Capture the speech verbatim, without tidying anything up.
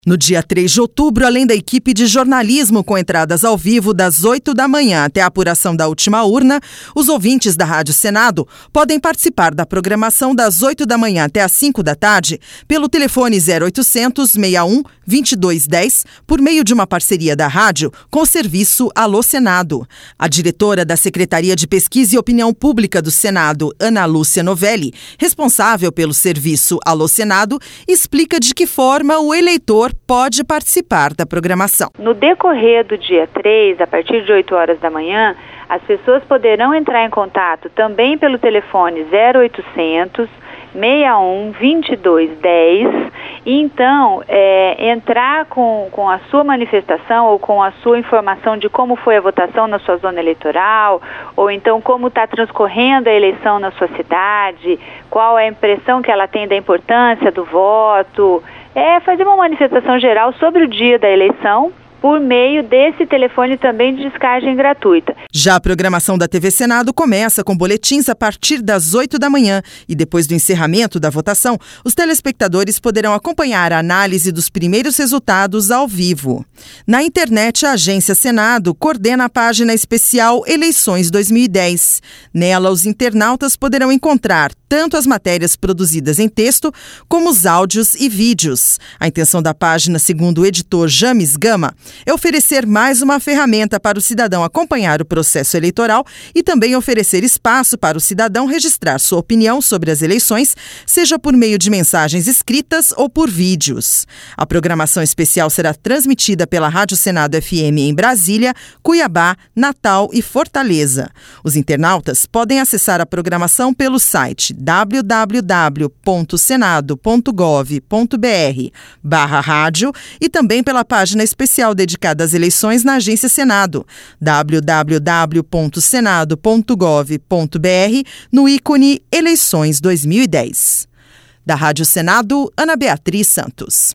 No dia três de outubro, além da equipe de jornalismo com entradas ao vivo das oito da manhã até a apuração da última urna, os ouvintes da Rádio Senado podem participar da programação das oito da manhã até as cinco da tarde pelo telefone zero oitocentos, sessenta e um, vinte e dois dez, por meio de uma parceria da rádio com o serviço Alô Senado. A diretora da Secretaria de Pesquisa e Opinião Pública do Senado, Ana Lúcia Novelli, responsável pelo serviço Alô Senado, explica de que forma o eleitor pode participar da programação. No decorrer do dia três, a partir de oito horas da manhã, as pessoas poderão entrar em contato também pelo telefone zero oitocentos, sessenta e um, vinte e dois dez e então é, entrar com, com a sua manifestação ou com a sua informação de como foi a votação na sua zona eleitoral, ou então como está transcorrendo a eleição na sua cidade, qual é a impressão que ela tem da importância do voto. É fazer uma manifestação geral sobre o dia da eleição por meio desse telefone também de descagem gratuita. Já a programação da T V Senado começa com boletins a partir das oito da manhã e depois do encerramento da votação, os telespectadores poderão acompanhar a análise dos primeiros resultados ao vivo. Na internet, a Agência Senado coordena a página especial Eleições dois mil e dez. Nela, os internautas poderão encontrar tanto as matérias produzidas em texto como os áudios e vídeos. A intenção da página, segundo o editor James Gama, é oferecer mais uma ferramenta para o cidadão acompanhar o processo eleitoral e também oferecer espaço para o cidadão registrar sua opinião sobre as eleições, seja por meio de mensagens escritas ou por vídeos. A programação especial será transmitida pela Rádio Senado F M em Brasília, Cuiabá, Natal e Fortaleza. Os internautas podem acessar a programação pelo site w w w ponto senado ponto gov ponto b r barra rádio e também pela página especial dedicada às eleições na Agência Senado, w w w ponto senado ponto gov ponto b r, no ícone Eleições dois mil e dez. Da Rádio Senado, Ana Beatriz Santos.